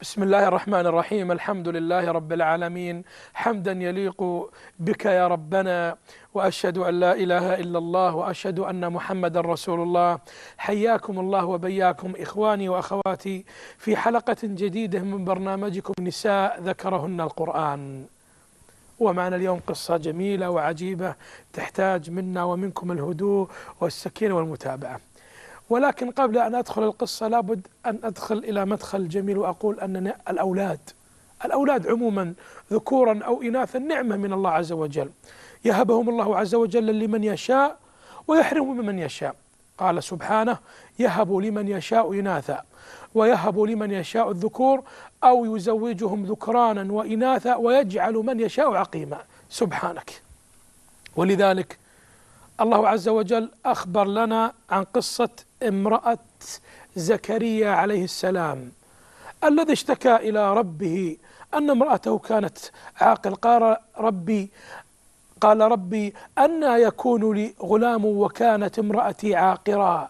بسم الله الرحمن الرحيم. الحمد لله رب العالمين، حمدا يليق بك يا ربنا، وأشهد أن لا إله إلا الله، وأشهد أن محمدا رسول الله. حياكم الله وبياكم إخواني وأخواتي في حلقة جديدة من برنامجكم نساء ذكرهن القرآن. ومعنا اليوم قصة جميلة وعجيبة تحتاج منا ومنكم الهدوء والسكينة والمتابعة. ولكن قبل أن أدخل القصة لابد أن أدخل إلى مدخل جميل وأقول أن الأولاد عموما ذكورا أو إناثا نعمة من الله عز وجل، يهبهم الله عز وجل لمن يشاء ويحرم من يشاء. قال سبحانه: يهب لمن يشاء إناثا ويهب لمن يشاء الذكور أو يزوجهم ذكرانا وإناثا ويجعل من يشاء عقيما. سبحانك. ولذلك الله عز وجل أخبر لنا عن قصة امرأة زكريا عليه السلام الذي اشتكى إلى ربه أن امرأته كانت عاقل. قال ربي أنى يكون لي غلام وكانت امرأتي عاقرا.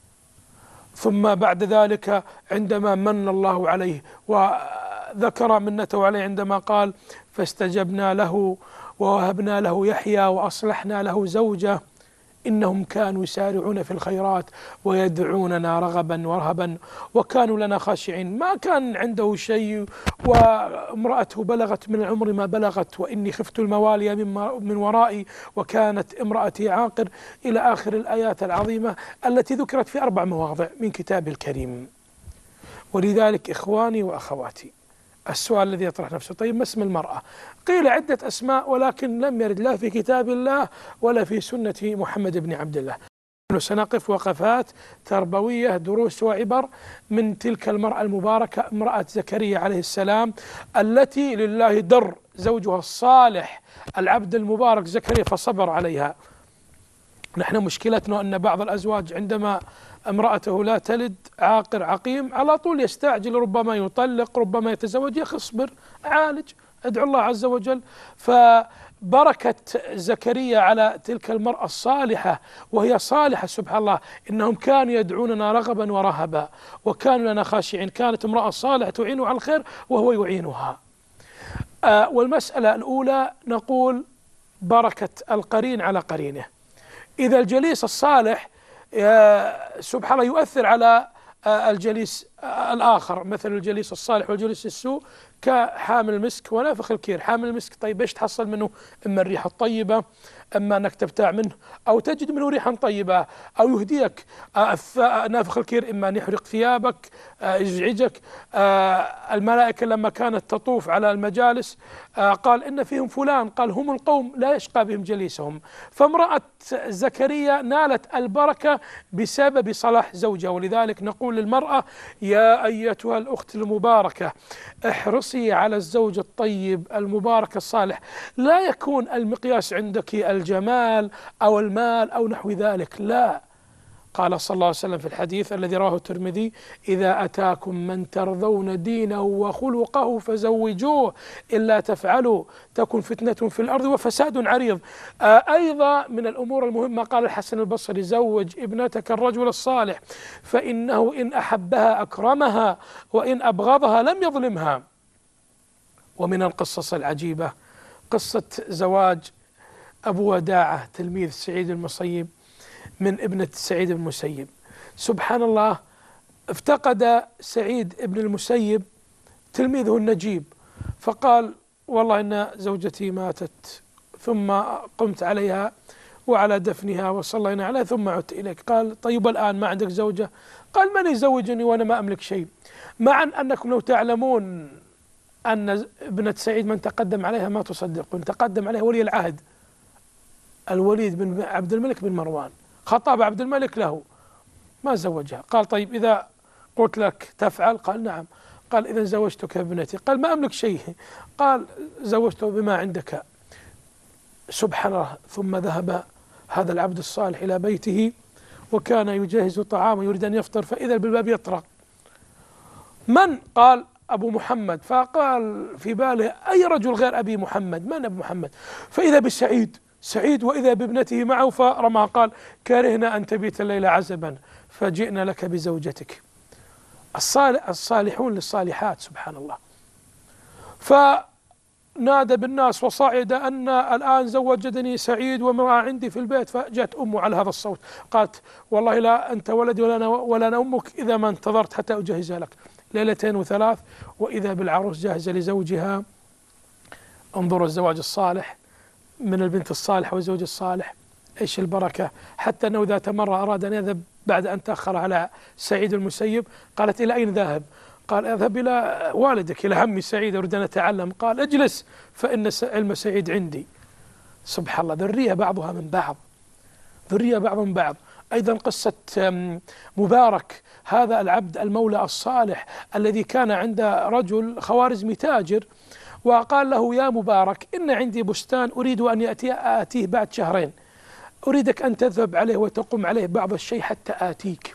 ثم بعد ذلك عندما من الله عليه وذكر منته عليه عندما قال: فاستجبنا له ووهبنا له يحيى وأصلحنا له زوجه إنهم كانوا يسارعون في الخيرات ويدعوننا رغبا ورهبا وكانوا لنا خاشعين. ما كان عنده شيء وامرأته بلغت من العمر ما بلغت، وإني خفت الموالي من ورائي وكانت امرأتي عاقر، إلى آخر الآيات العظيمة التي ذكرت في 4 مواضع من كتاب الكريم. ولذلك إخواني وأخواتي، السؤال الذي يطرح نفسه: طيب ما اسم المرأة؟ قيل عدة أسماء ولكن لم يرد لا في كتاب الله ولا في سنة محمد بن عبد الله. سنقف وقفات تربوية، دروس وعبر من تلك المرأة المباركة، امرأة زكريا عليه السلام، التي لله در زوجها الصالح العبد المبارك زكريا فصبر عليها. نحن مشكلتنا أن بعض الأزواج عندما امرأته لا تلد عاقر عقيم على طول يستعجل، ربما يطلق، ربما يتزوج. يا أخي اصبر، عالج، ادعو الله عز وجل. فبركة زكريا على تلك المرأة الصالحة، وهي صالحة سبحان الله، إنهم كانوا يدعوننا رغبا ورهبا وكانوا لنا خاشعين. كانت امرأة صالحة تعينه على الخير وهو يعينها. والمسألة الأولى نقول بركة القرين على قرينه. إذا الجليس الصالح سبحان الله يؤثر على الجليس الآخر، مثل الجليس الصالح والجليس السوء كحامل المسك ونافخ الكير. حامل المسك طيب ايش تحصل منه؟ اما الريحة الطيبة، اما انك تبتاع منه او تجد منه ريحا طيبة، او يهديك. نافخ الكير اما ان يحرق ثيابك، يزعجك. الملائكة لما كانت تطوف على المجالس قال ان فيهم فلان، قال هم القوم لا يشقى بهم جليسهم. فامرأة زكريا نالت البركة بسبب صلاح زوجها. ولذلك نقول للمرأة: يا أيتها الأخت المباركة، احرصي على الزوج الطيب المبارك الصالح. لا يكون المقياس عندك الجمال أو المال أو نحو ذلك، لا. قال صلى الله عليه وسلم في الحديث الذي رواه الترمذي: إذا أتاكم من ترضون دينه وخلقه فزوجوه، إلا تفعلوا تكن فتنة في الأرض وفساد عريض. أيضا من الأمور المهمة قال الحسن البصري: زوج ابنتك الرجل الصالح فإنه إن أحبها أكرمها وإن أبغضها لم يظلمها. ومن القصص العجيبة قصة زواج أبو وداعة تلميذ سعيد المسيب من ابنة سعيد بن المسيب. سبحان الله، افتقد سعيد بن المسيب تلميذه النجيب، فقال: والله إن زوجتي ماتت، ثم قمت عليها وعلى دفنها وصلينا عليها ثم عدت إليك. قال: طيب الآن ما عندك زوجة؟ قال: من يزوجني وأنا ما أملك شيء. مع أنكم لو تعلمون أن ابنة سعيد من تقدم عليها ما تصدقون، تقدم عليها ولي العهد الوليد بن عبد الملك بن مروان، خطاب عبد الملك له، ما زوجها. قال: طيب إذا قلت لك تفعل؟ قال: نعم. قال: إذا زوجتك ابنتي. قال: ما أملك شيء. قال: زوجته بما عندك. سبحان الله. ثم ذهب هذا العبد الصالح إلى بيته وكان يجهز طعاما يريد أن يفطر، فإذا بالباب يطرق. من؟ قال: أبو محمد. فقال في باله: أي رجل غير أبي محمد؟ من أبو محمد؟ فإذا سعيد وإذا بابنته معه، فرمى قال: كرهنا أن تبيت الليل عزبا فجئنا لك بزوجتك. الصالحون للصالحات سبحان الله. فنادى بالناس وصعد أن الآن زوجتني سعيد وامرأة عندي في البيت. فجاءت أمه على هذا الصوت قالت والله لا أنت ولدي ولا أنا أمك إذا ما انتظرت حتى أجهزها لك. ليلتين وثلاث وإذا بالعروس جاهزة لزوجها. انظروا الزواج الصالح من البنت الصالحة والزوج الصالح، إيش البركة. حتى أنه ذات مرة أراد أن يذهب بعد أن تأخر على سعيد المسيب. قالت إلى أين ذاهب؟ قال أذهب إلى والدك إلى عمي سعيد أريد أن أتعلم. قال اجلس فإن علم سعيد عندي. سبحان الله، ذرية بعضها من بعض، ذرية بعض من بعض. أيضا قصة مبارك هذا العبد المولى الصالح الذي كان عند رجل خوارزمي تاجر، وقال له يا مبارك إن عندي بستان أريد أن آتيه بعد شهرين، أريدك أن تذهب عليه وتقوم عليه بعض الشيء حتى آتيك،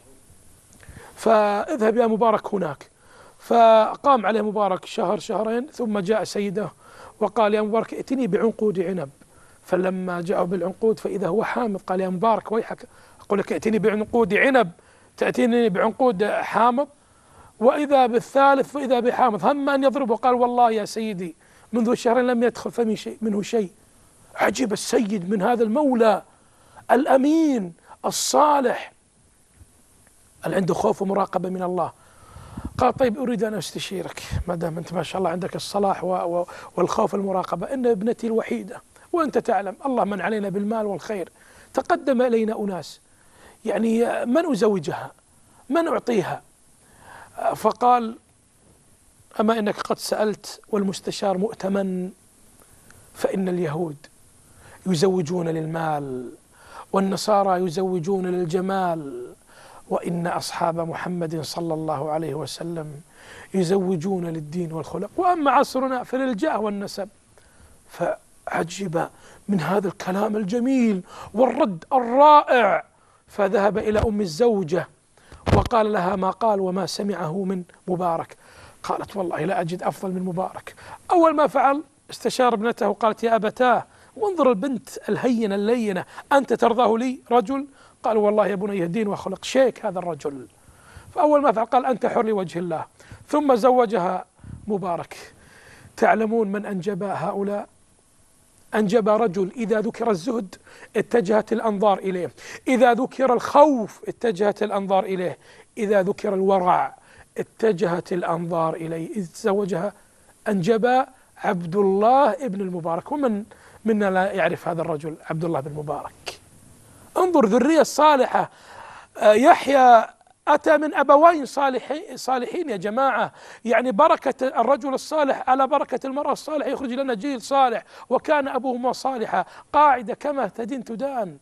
فاذهب يا مبارك هناك. فقام عليه مبارك شهر شهرين ثم جاء سيده وقال يا مبارك ائتني بعنقود عنب. فلما جاء بالعنقود فإذا هو حامض. قال يا مبارك ويحك، أقول لك ائتني بعنقود عنب تأتيني بعنقود حامض؟ وإذا بالثالث فإذا بحامض. هم أن يضربه. قال والله يا سيدي منذ شهرين لم يدخل فمي شيء منه شيء. عجب السيد من هذا المولى الأمين الصالح اللي عنده خوف ومراقبة من الله. قال طيب أريد أن أستشيرك ما دام أنت ما شاء الله عندك الصلاح والخوف والمراقبة، إن ابنتي الوحيدة وأنت تعلم الله من علينا بالمال والخير، تقدم إلينا أناس يعني من أزوجها من أعطيها. فقال أما إنك قد سألت والمستشار مؤتمن، فإن اليهود يزوجون للمال والنصارى يزوجون للجمال، وإن أصحاب محمد صلى الله عليه وسلم يزوجون للدين والخلق، وأما عصرنا فللجاه والنسب. فعجب من هذا الكلام الجميل والرد الرائع. فذهب إلى أم الزوجة وقال لها ما قال وما سمعه من مبارك. قالت والله لا أجد أفضل من مبارك. أول ما فعل استشار ابنته وقالت يا أبتاه، وانظر البنت الهينة اللينة، أنت ترضاه لي رجل؟ قال والله يا بني دين وخلق شيك هذا الرجل. فأول ما فعل قال أنت حر لوجه الله. ثم زوجها مبارك. تعلمون من أنجب هؤلاء؟ أنجب رجل إذا ذكر الزهد اتجهت الأنظار إليه، إذا ذكر الخوف اتجهت الأنظار إليه، إذا ذكر الورع اتجهت الأنظار إليه. إذ زوجها أنجب عبد الله ابن المبارك. ومن منا لا يعرف هذا الرجل عبد الله بن المبارك؟ انظر ذرية الصالحة. يحيى أتى من أبوين صالحين يا جماعة. يعني بركة الرجل الصالح على بركة المرأة الصالحة يخرج لنا جيل صالح، وكان أبوهما صالحا. قاعدة كما تدين تدان.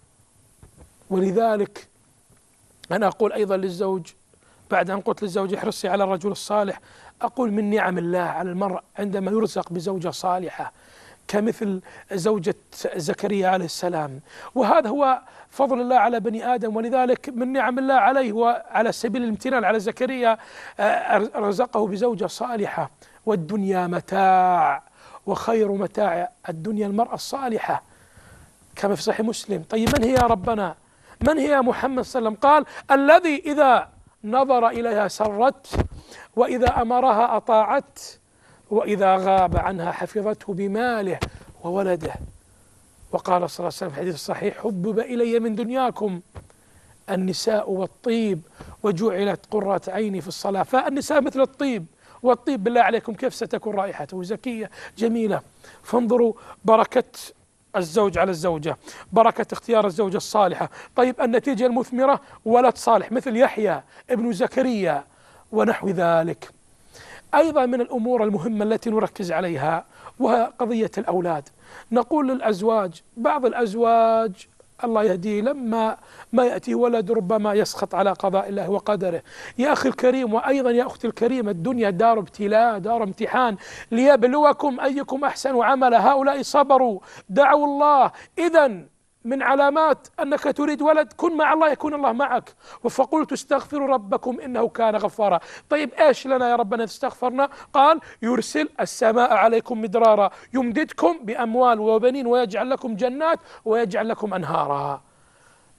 ولذلك أنا أقول أيضا للزوج بعد أن قلت للزوج احرصي على الرجل الصالح، أقول من نعم الله على المرء عندما يرزق بزوجة صالحة كمثل زوجة زكريا عليه السلام. وهذا هو فضل الله على بني آدم. ولذلك من نعم الله عليه وعلى سبيل الامتنان على زكريا رزقه بزوجة صالحة. والدنيا متاع، وخير متاع الدنيا المرأة الصالحة كما في صحيح مسلم. طيب من هي يا ربنا؟ من هي محمد صلى الله عليه وسلم؟ قال الذي إذا نظر إليها سرت، وإذا أمرها أطاعت، وإذا غاب عنها حفظته بماله وولده. وقال صلى الله عليه وسلم في الحديث الصحيح حبب إلي من دنياكم النساء والطيب وجعلت قرة عيني في الصلاة. فالنساء مثل الطيب، والطيب بالله عليكم كيف ستكون رائحته زكية جميلة. فانظروا بركة الزوج على الزوجة، بركة اختيار الزوجة الصالحة. طيب النتيجة المثمرة ولد صالح مثل يحيى ابن زكريا ونحو ذلك. أيضا من الأمور المهمة التي نركز عليها وهي قضية الأولاد. نقول للأزواج، بعض الأزواج الله يهديه لما ما يأتي ولد ربما يسخط على قضاء الله وقدره. يا أخي الكريم وأيضا يا أختي الكريمة، الدنيا دار ابتلاء دار امتحان ليبلوكم أيكم أحسن عملا. هؤلاء صبروا دعوا الله. إذن من علامات أنك تريد ولد كن مع الله يكون الله معك. فقلت استغفروا ربكم إنه كان غفارا. طيب إيش لنا يا ربنا استغفرنا؟ قال يرسل السماء عليكم مدرارا يمددكم بأموال وبنين ويجعل لكم جنات ويجعل لكم أنهارا.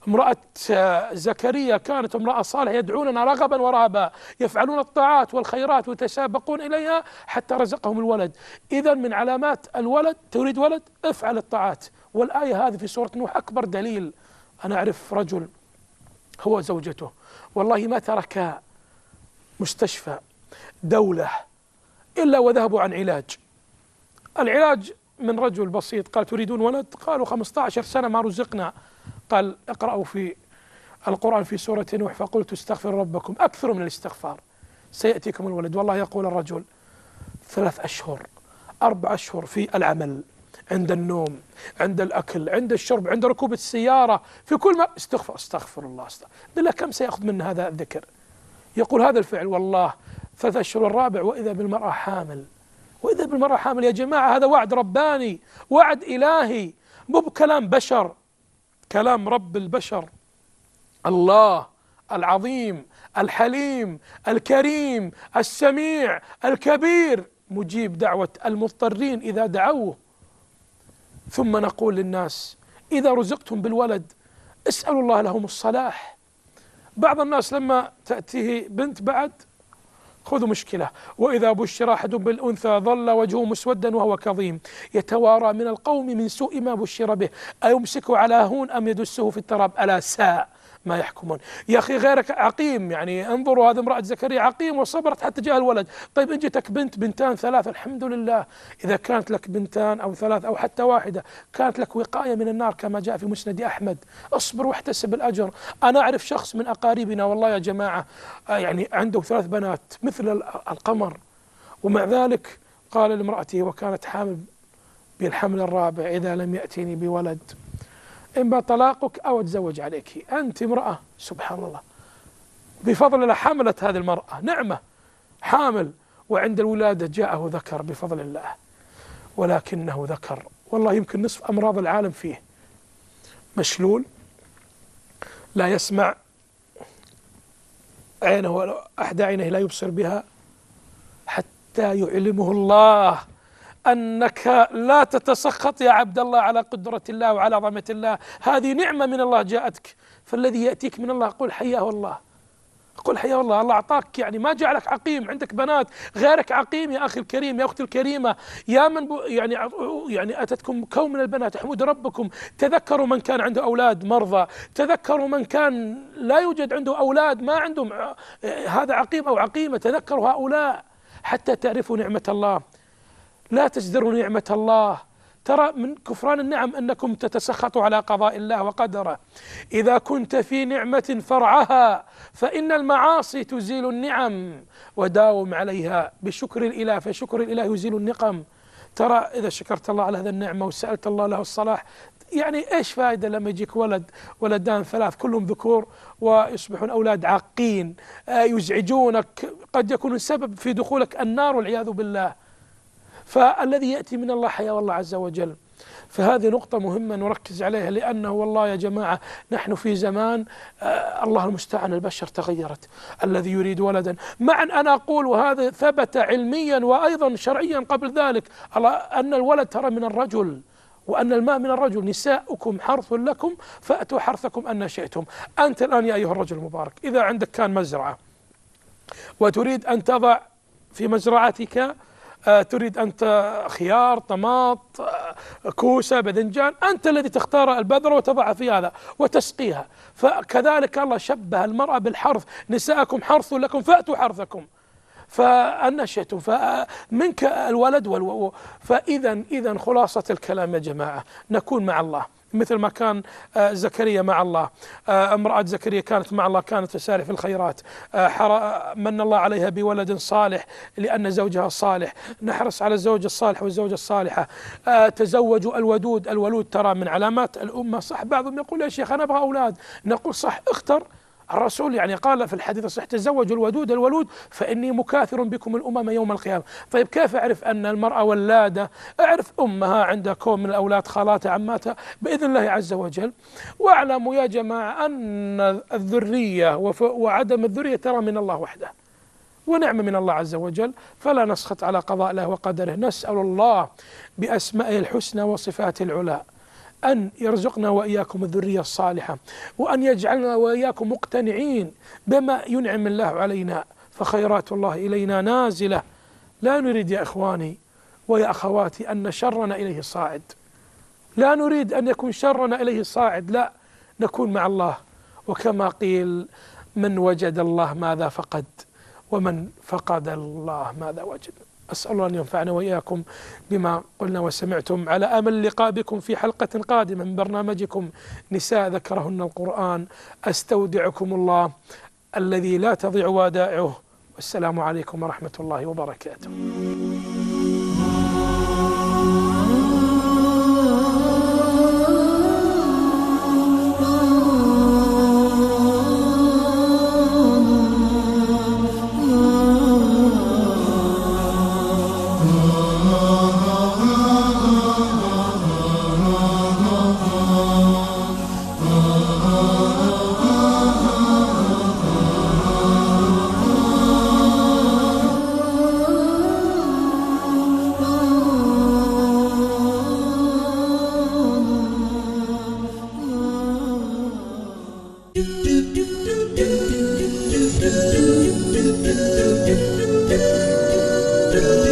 امرأة زكريا كانت امرأة صالحة، يدعوننا رغبا ورهبا، يفعلون الطاعات والخيرات ويتسابقون إليها حتى رزقهم الولد. إذا من علامات الولد، تريد ولد افعل الطاعات. والآية هذه في سورة نوح أكبر دليل. أنا أعرف رجل هو زوجته والله ما ترك مستشفى دولة إلا وذهبوا عن علاج. العلاج من رجل بسيط، قال تريدون ولد؟ قالوا 15 سنة ما رزقنا. قال اقرأوا في القرآن في سورة نوح فقلت استغفروا ربكم، أكثروا من الاستغفار سيأتيكم الولد. والله يقول الرجل 3 أشهر 4 أشهر في العمل، عند النوم، عند الأكل، عند الشرب، عند ركوب السيارة، في كل ما استغفر الله بالله كم سيأخذ من هذا الذكر؟ يقول هذا الفعل والله 3 أشهر الرابع وإذا بالمرأة حامل. وإذا بالمرأة حامل يا جماعة، هذا وعد رباني، وعد إلهي، مو بكلام بشر، كلام رب البشر الله العظيم الحليم الكريم السميع الكبير، مجيب دعوة المضطرين إذا دعوه. ثم نقول للناس إذا رزقتم بالولد اسألوا الله لهم الصلاح. بعض الناس لما تأتيه بنت بعد خذوا مشكلة، وإذا بشر أحد بالأنثى ظل وجهه مسودا وهو كظيم يتوارى من القوم من سوء ما بشر به أيمسكه على هون أم يدسه في التراب ألا ساء ما يحكمون. يا أخي غيرك عقيم، يعني انظروا هذه امرأة زكريا عقيم وصبرت حتى جاء الولد. طيب إن جتك بنت بنتان 3 الحمد لله، إذا كانت لك بنتان أو 3 أو حتى واحدة كانت لك وقاية من النار كما جاء في مسند أحمد. اصبر واحتسب الأجر. أنا أعرف شخص من أقاربنا والله يا جماعة يعني عنده 3 بنات مثل القمر، ومع ذلك قال لامرأته وكانت حامل بالحمل الرابع إذا لم يأتيني بولد إما طلاقك أو أتزوج عليك. أنت امرأة سبحان الله بفضل الله حملت هذه المرأة نعمة، حامل، وعند الولادة جاءه ذكر بفضل الله، ولكنه ذكر والله يمكن نصف أمراض العالم فيه. مشلول لا يسمع، عينه أحدى عينه لا يبصر بها، حتى يعلمه الله أنك لا تتسخط يا عبد الله على قدرة الله وعلى عظمة الله، هذه نعمة من الله جاءتك. فالذي يأتيك من الله قل حياه الله، قل حياه الله. الله أعطاك يعني ما جعلك عقيم، عندك بنات غيرك عقيم يا أخي الكريم يا أختي الكريمة. يا من يعني أتتكم كون من البنات احمد ربكم. تذكروا من كان عنده أولاد مرضى، تذكروا من كان لا يوجد عنده أولاد ما عندهم هذا عقيم أو عقيمة، تذكروا هؤلاء حتى تعرفوا نعمة الله. لا تجدروا نعمة الله. ترى من كفران النعم أنكم تتسخطوا على قضاء الله وقدره. إذا كنت في نعمة فرعها فإن المعاصي تزيل النعم، وداوم عليها بشكر الإله فشكر الإله يزيل النقم. ترى إذا شكرت الله على هذه النعمة وسألت الله له الصلاح، يعني إيش فائدة لما يجيك ولدان 3 كلهم ذكور ويصبحون أولاد عاقين يزعجونك، قد يكون السبب في دخولك النار والعياذ بالله. فالذي يأتي من الله حياه الله عز وجل. فهذه نقطة مهمة نركز عليها، لأنه والله يا جماعة نحن في زمان الله المستعان البشر تغيرت. الذي يريد ولدا، مع أن أنا أقول وهذا ثبت علميا وأيضا شرعيا قبل ذلك أن الولد ترى من الرجل وأن الماء من الرجل. نساؤكم حرث لكم فأتوا حرثكم أن شئتم. أنت الآن يا أيها الرجل المبارك إذا عندك كان مزرعة وتريد أن تضع في مزرعتك تريد أنت خيار طماط كوسة باذنجان، أنت الذي تختار البذرة وتضعها في هذا وتسقيها. فكذلك الله شبه المرأة بالحرث، نساءكم حرث لكم فأتوا حرثكم فأن شئتم، فمنك الولد فإذا خلاصة الكلام يا جماعة نكون مع الله مثل ما كان زكريا مع الله. امرأة زكريا كانت مع الله، كانت تسارع في الخيرات، من الله عليها بولد صالح لأن زوجها صالح. نحرص على الزوج الصالح والزوجة الصالحة. تزوجوا الودود. الولود ترى من علامات الأمة. صح بعضهم يقول يا شيخ أنا أبغى أولاد، نقول صح اختر. الرسول يعني قال في الحديث الصحيح تزوجوا الولود فإني مكاثر بكم الأمم يوم القيامة. طيب كيف أعرف أن المرأة ولادة؟ أعرف أمها عندها كون من الأولاد، خالاتها، عماتها، بإذن الله عز وجل. واعلموا يا جماعة أن الذرية وعدم الذرية ترى من الله وحده ونعمة من الله عز وجل، فلا نسخط على قضاء الله وقدره. نسأل الله بأسمائه الحسنى وصفاته العلى أن يرزقنا وإياكم الذرية الصالحة، وأن يجعلنا وإياكم مقتنعين بما ينعم الله علينا، فخيرات الله إلينا نازلة. لا نريد يا إخواني ويا أخواتي أن شرنا إليه صاعد، لا نريد أن يكون شرنا إليه صاعد، لا، نكون مع الله. وكما قيل: من وجد الله ماذا فقد، ومن فقد الله ماذا وجد. أسأل الله أن ينفعنا وإياكم بما قلنا وسمعتم، على أمل اللقاء بكم في حلقة قادمة من برنامجكم نساء ذكرهن القرآن. أستودعكم الله الذي لا تضيع ودائعه، والسلام عليكم ورحمة الله وبركاته. do